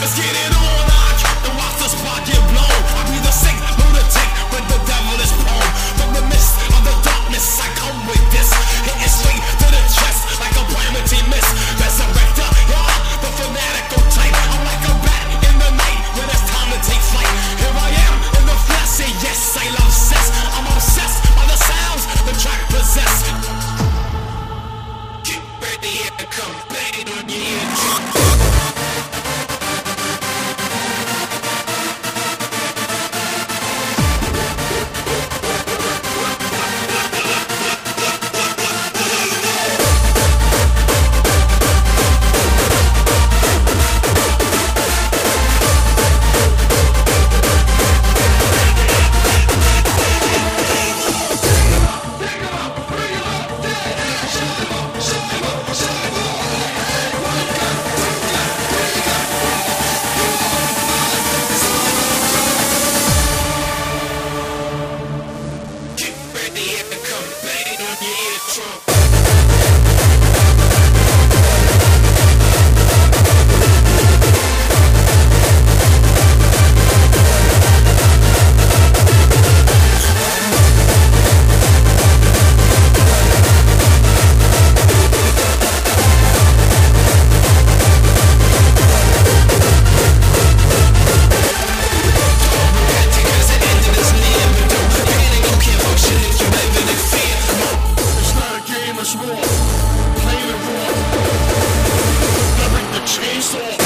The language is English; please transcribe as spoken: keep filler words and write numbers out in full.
let's get it on. I count and watch the spot get blown. I be the sick lunatic when the devil is prone. From the mist of the darkness, I come with this. Hitting straight to the chest like a calamity miss. Resurrector, y'all, the fanatical type. I'm like a bat in the night when it's time to take flight. Here I am in the flesh, say yes, I love sex. I'm obsessed by the sounds the track possess. Get ready to come bang on your eardrum. Chainsaw.